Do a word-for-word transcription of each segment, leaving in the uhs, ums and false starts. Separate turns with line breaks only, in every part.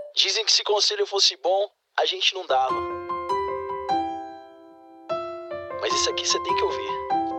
Dizem que se conselho fosse bom, a gente não dava. Mas isso aqui você tem que ouvir.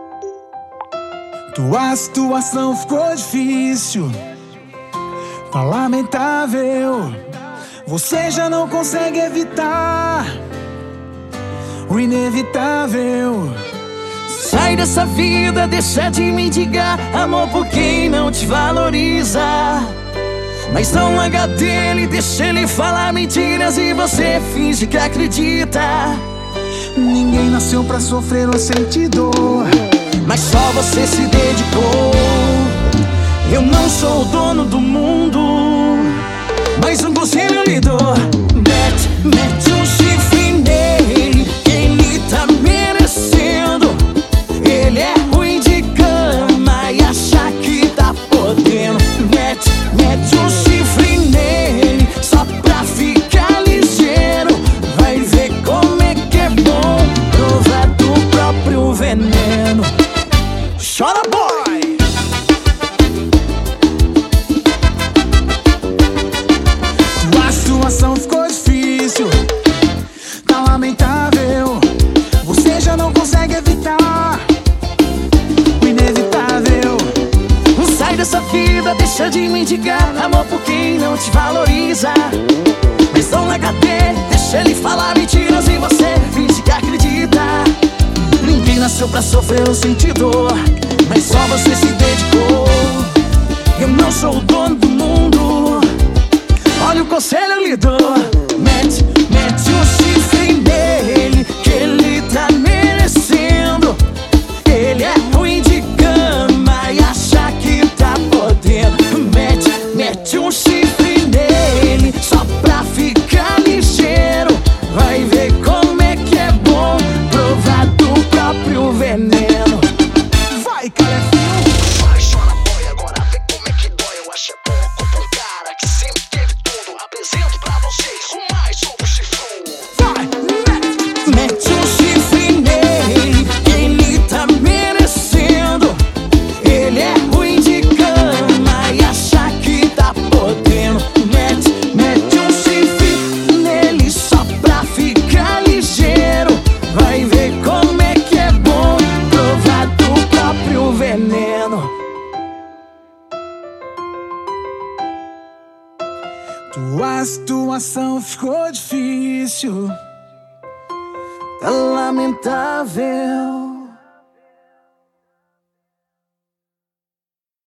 Tua situação ficou difícil, tá lamentável. Você já não consegue evitar o inevitável. Sai dessa vida, deixa de mendigar amor por quem não te valoriza. Mas não larga dele, deixa ele falar mentiras e você finge que acredita. Ninguém nasceu pra sofrer ou sentir dor, mas só você se dedicou. Eu não sou o dono do mundo, mas um conselho eu lhe dou. Mete, mete um chifre nele, que ele tá merecendo. Ele é ruim de cama e acha que tá podendo. Mete, mete um chifre nele, só pra ficar ligeiro. Vai ver como é que é bom provar do próprio veneno. Chora, boy! Tua situação ficou difícil, tá lamentável. Você já não consegue evitar o inevitável. Sai dessa vida, deixa de mendigar amor por quem não te valoriza. Mas não larga dele, deixa ele falar mentiras e você finge que acredita. Ninguém nasceu pra sofrer ou sentir dor, mas só você se dedicou. Eu não sou o dono do mundo, olha o conselho eu lhe dou. Mete, mete um chifre nele, que ele tá merecendo. Ele é ruim de cama e acha que tá podendo. Mete, mete um chifre nele, só pra ficar ligeiro. Vai ver como é que é bom provar do próprio veneno. Vai, Calefinho!
Vai, chora, boy, agora vê como é que dói. Eu acho é pouco pra um cara que sempre teve tudo. Apresento pra vocês o mais novo chifrudo.
Vai, mete, mete um chifre nele, que ele tá merecendo. Ele é ruim de cama e acha que tá podendo. Mete, mete um chifre nele, só pra ficar ligeiro. Vai ver como é que é bom provar do próprio veneno. Tua situação ficou difícil, tá lamentável.